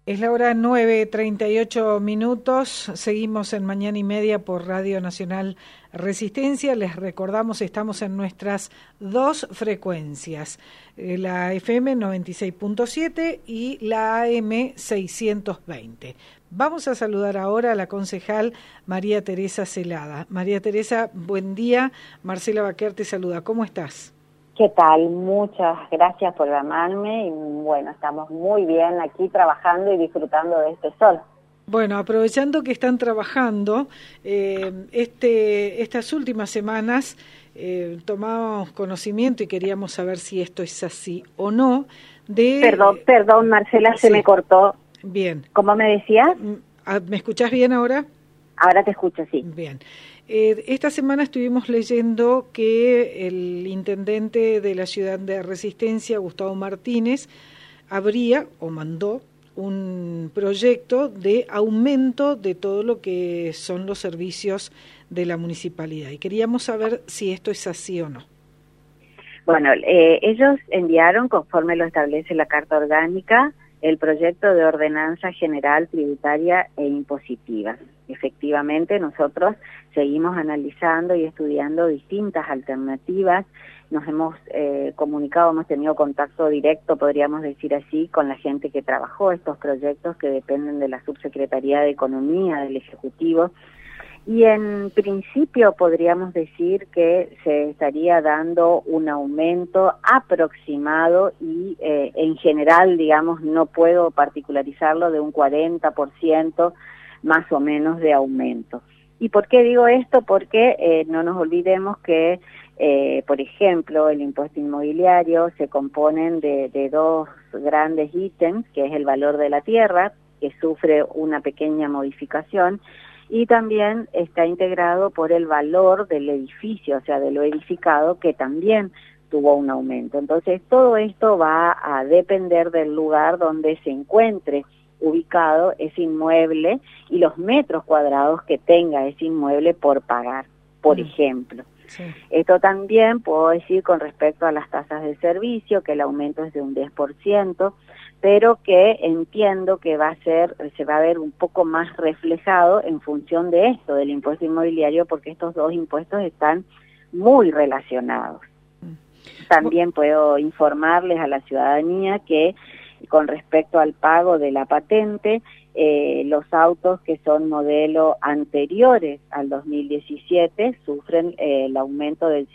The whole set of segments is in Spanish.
Es la hora 9:38. Seguimos en Mañana y Media por Radio Nacional Resistencia. Les recordamos, estamos en nuestras dos frecuencias, la FM 96.7 y la AM 620. Vamos a saludar ahora a la concejal María Teresa Celada. María Teresa, buen día. Marcela Baquer te saluda. ¿Cómo estás? ¿Qué tal? Muchas gracias por llamarme y bueno, estamos muy bien aquí trabajando y disfrutando de este sol. Bueno, aprovechando que están trabajando, estas últimas semanas tomamos conocimiento y queríamos saber si esto es así o no. Perdón, Marcela, sí. Se me cortó. Bien. ¿Cómo me decías? ¿Me escuchás bien ahora? Ahora te escucho, sí. Bien. Esta semana estuvimos leyendo que el intendente de la ciudad de Resistencia, Gustavo Martínez, mandó un proyecto de aumento de todo lo que son los servicios de la municipalidad. Y queríamos saber si esto es así o no. Bueno, ellos enviaron, conforme lo establece la Carta Orgánica, el proyecto de ordenanza general tributaria e impositiva. Efectivamente, nosotros seguimos analizando y estudiando distintas alternativas. Nos hemos comunicado, hemos tenido contacto directo, podríamos decir así, con la gente que trabajó estos proyectos que dependen de la Subsecretaría de Economía, del Ejecutivo. Y en principio podríamos decir que se estaría dando un aumento aproximado y en general, digamos, no puedo particularizarlo, de un 40% más o menos de aumento. ¿Y por qué digo esto? Porque no nos olvidemos que, por ejemplo, el impuesto inmobiliario se componen de dos grandes ítems, que es el valor de la tierra, que sufre una pequeña modificación, y también está integrado por el valor del edificio, o sea, de lo edificado, que también tuvo un aumento. Entonces, todo esto va a depender del lugar donde se encuentre ubicado ese inmueble y los metros cuadrados que tenga ese inmueble por pagar, por ejemplo. Sí. Esto también puedo decir con respecto a las tasas de servicio, que el aumento es de un 10%, pero que entiendo que se va a ver un poco más reflejado en función de esto, del impuesto inmobiliario, porque estos dos impuestos están muy relacionados. También puedo informarles a la ciudadanía que con respecto al pago de la patente, los autos que son modelo anteriores al 2017 sufren el aumento del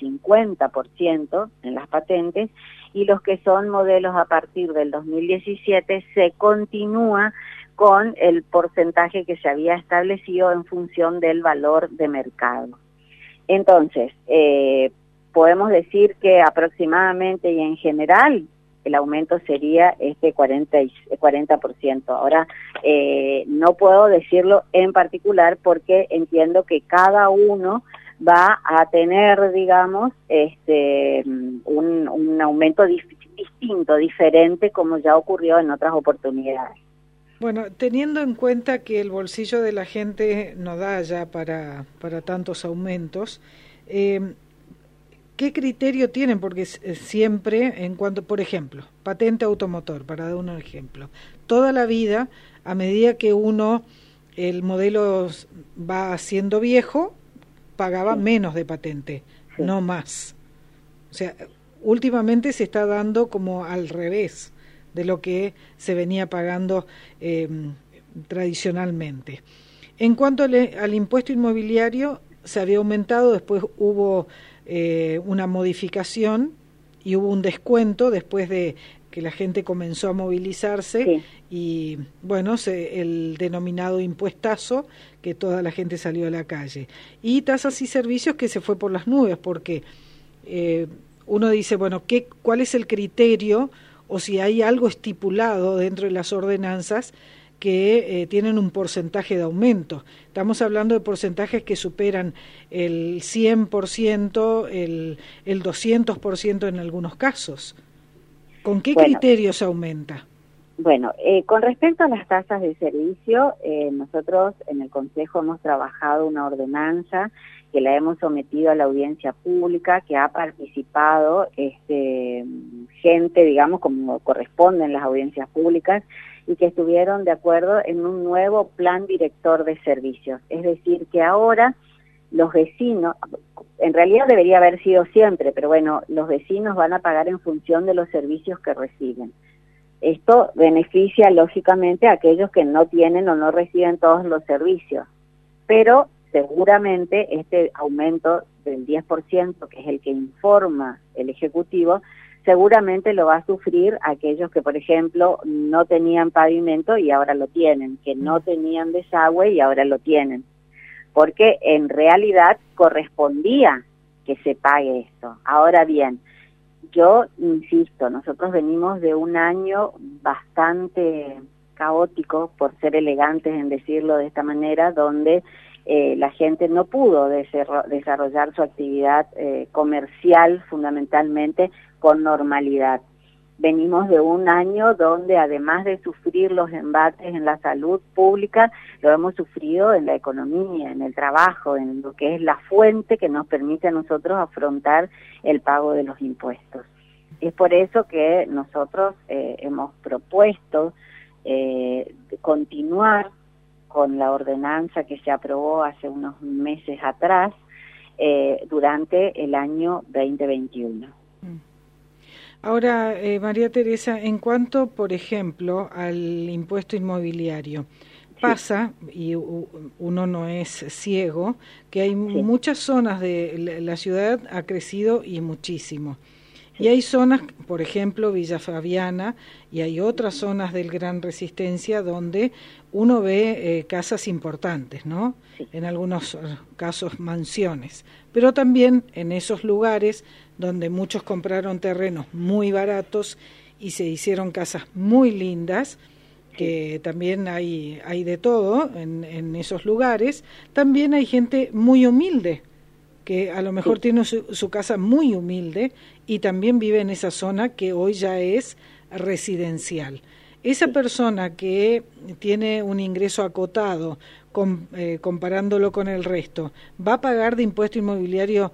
50% en las patentes, y los que son modelos a partir del 2017 se continúa con el porcentaje que se había establecido en función del valor de mercado. Entonces, podemos decir que aproximadamente y en general el aumento sería 40%. Ahora, no puedo decirlo en particular porque entiendo que cada uno va a tener, digamos, un aumento distinto, diferente, como ya ocurrió en otras oportunidades. Bueno, teniendo en cuenta que el bolsillo de la gente no da ya para tantos aumentos, ¿qué criterio tienen? Porque siempre, en cuanto, por ejemplo, patente automotor, para dar un ejemplo, toda la vida, a medida que el modelo va siendo viejo, pagaba menos de patente, no más. O sea, últimamente se está dando como al revés de lo que se venía pagando tradicionalmente. En cuanto al impuesto inmobiliario, se había aumentado, después hubo una modificación y hubo un descuento después de que la gente comenzó a movilizarse, y bueno, el denominado impuestazo, que toda la gente salió a la calle, y tasas y servicios que se fue por las nubes, porque uno dice, bueno, ¿cuál es el criterio o si hay algo estipulado dentro de las ordenanzas que tienen un porcentaje de aumento? Estamos hablando de porcentajes que superan el 100%, el 200% en algunos casos. ¿Con qué criterios aumenta? Bueno, con respecto a las tasas de servicio, nosotros en el Consejo hemos trabajado una ordenanza que la hemos sometido a la audiencia pública, que ha participado gente, digamos, como corresponden las audiencias públicas, y que estuvieron de acuerdo en un nuevo plan director de servicios. Es decir, que ahora los vecinos, en realidad debería haber sido siempre, pero bueno, los vecinos van a pagar en función de los servicios que reciben. Esto beneficia lógicamente a aquellos que no tienen o no reciben todos los servicios, pero seguramente este aumento del 10%, que es el que informa el Ejecutivo, seguramente lo va a sufrir aquellos que, por ejemplo, no tenían pavimento y ahora lo tienen, que no tenían desagüe y ahora lo tienen, porque en realidad correspondía que se pague esto. Ahora bien, yo insisto, nosotros venimos de un año bastante caótico, por ser elegantes en decirlo de esta manera, donde la gente no pudo desarrollar su actividad comercial fundamentalmente con normalidad. Venimos de un año donde además de sufrir los embates en la salud pública, lo hemos sufrido en la economía, en el trabajo, en lo que es la fuente que nos permite a nosotros afrontar el pago de los impuestos. Es por eso que nosotros hemos propuesto continuar con la ordenanza que se aprobó hace unos meses atrás durante el año 2021. Ahora, María Teresa, en cuanto, por ejemplo, al impuesto inmobiliario, pasa, y uno no es ciego, que hay muchas zonas de la ciudad ha crecido y muchísimo. Y hay zonas, por ejemplo, Villa Fabiana, y hay otras zonas del Gran Resistencia donde uno ve casas importantes, ¿no? En algunos casos mansiones. Pero también en esos lugares donde muchos compraron terrenos muy baratos y se hicieron casas muy lindas, que también hay de todo en esos lugares, también hay gente muy humilde, que a lo mejor tiene su casa muy humilde y también vive en esa zona que hoy ya es residencial. Esa persona que tiene un ingreso acotado, comparándolo con el resto, ¿va a pagar de impuesto inmobiliario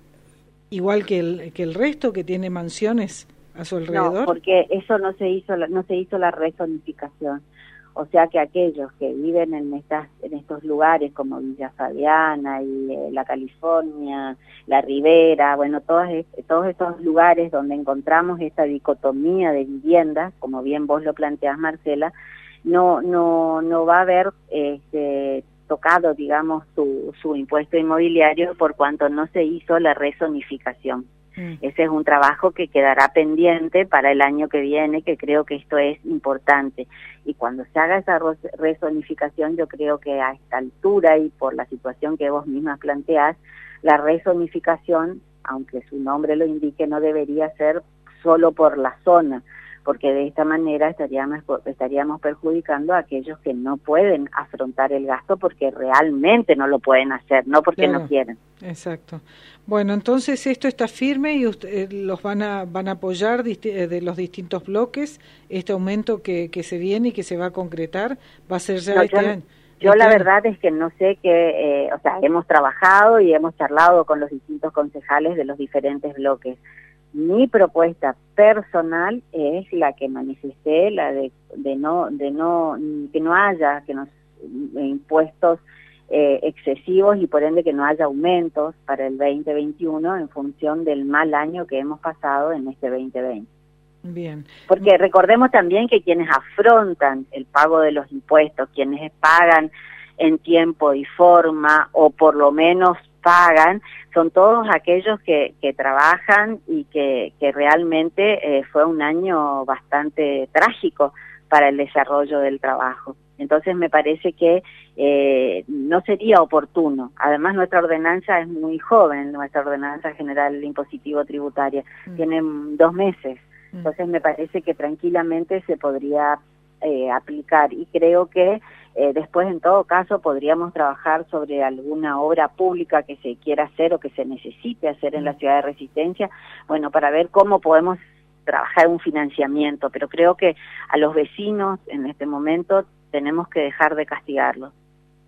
igual que el resto que tiene mansiones a su alrededor? No, porque eso no se hizo la rezonificación. O sea que aquellos que viven en estos lugares como Villa Fabiana y la California, la Ribera, bueno, todos estos lugares donde encontramos esta dicotomía de viviendas, como bien vos lo planteás, Marcela, no va a haber tocado, digamos, su impuesto inmobiliario por cuanto no se hizo la rezonificación. Ese es un trabajo que quedará pendiente para el año que viene, que creo que esto es importante. Y cuando se haga esa rezonificación, yo creo que a esta altura y por la situación que vos mismas planteás, la rezonificación, aunque su nombre lo indique, no debería ser solo por la zona, porque de esta manera estaríamos perjudicando a aquellos que no pueden afrontar el gasto porque realmente no lo pueden hacer, no porque no quieren. Exacto. Bueno, entonces esto está firme y los van a apoyar de los distintos bloques, este aumento que se viene y que se va a concretar, va a ser ya este año. Yo la verdad es que no sé qué, o sea, hemos trabajado y hemos charlado con los distintos concejales de los diferentes bloques. Mi propuesta personal es la que manifesté, la de que no haya impuestos excesivos y por ende que no haya aumentos para el 2021 en función del mal año que hemos pasado en este 2020. Bien. Porque recordemos también que quienes afrontan el pago de los impuestos, quienes pagan en tiempo y forma o por lo menos pagan, son todos aquellos que trabajan y que realmente fue un año bastante trágico para el desarrollo del trabajo. Entonces me parece que no sería oportuno. Además nuestra ordenanza es muy joven, nuestra ordenanza general impositivo tributaria, tiene 2 meses. Entonces me parece que tranquilamente se podría aplicar y creo que después en todo caso podríamos trabajar sobre alguna obra pública que se quiera hacer o que se necesite hacer en la ciudad de Resistencia, bueno, para ver cómo podemos trabajar un financiamiento, pero creo que a los vecinos en este momento tenemos que dejar de castigarlos.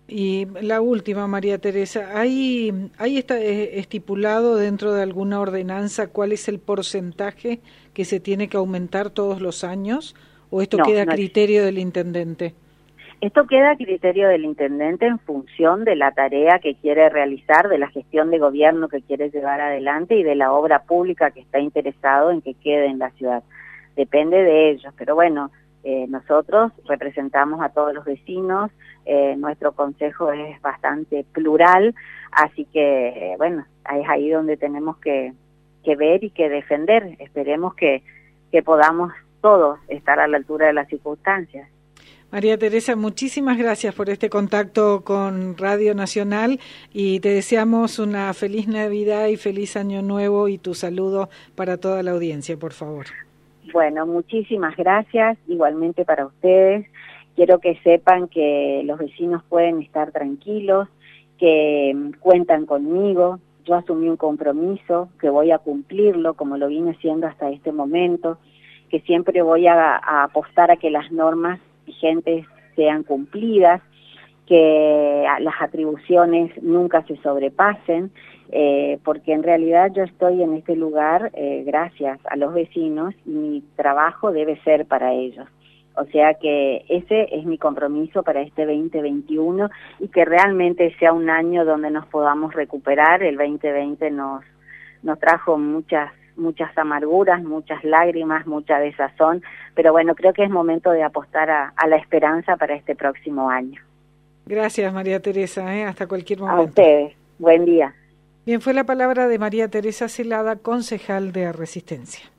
Y la última, María Teresa, ¿hay está estipulado dentro de alguna ordenanza cuál es el porcentaje que se tiene que aumentar todos los años o esto queda a criterio del intendente? Esto queda a criterio del intendente en función de la tarea que quiere realizar, de la gestión de gobierno que quiere llevar adelante y de la obra pública que está interesado en que quede en la ciudad. Depende de ellos, pero bueno, nosotros representamos a todos los vecinos, nuestro consejo es bastante plural, así que bueno, es ahí donde tenemos que ver y que defender. Esperemos que podamos todos estar a la altura de las circunstancias. María Teresa, muchísimas gracias por este contacto con Radio Nacional y te deseamos una feliz Navidad y feliz Año Nuevo y tu saludo para toda la audiencia, por favor. Bueno, muchísimas gracias, igualmente para ustedes. Quiero que sepan que los vecinos pueden estar tranquilos, que cuentan conmigo. Yo asumí un compromiso, que voy a cumplirlo como lo vine haciendo hasta este momento, que siempre voy a apostar a que las normas vigentes sean cumplidas, que las atribuciones nunca se sobrepasen, porque en realidad yo estoy en este lugar gracias a los vecinos y mi trabajo debe ser para ellos. O sea que ese es mi compromiso para este 2021 y que realmente sea un año donde nos podamos recuperar. El 2020 nos trajo muchas amarguras, muchas lágrimas, mucha desazón, pero bueno, creo que es momento de apostar a la esperanza para este próximo año. Gracias, María Teresa, hasta cualquier momento. A ustedes, buen día. Bien, fue la palabra de María Teresa Celada, concejal de Resistencia.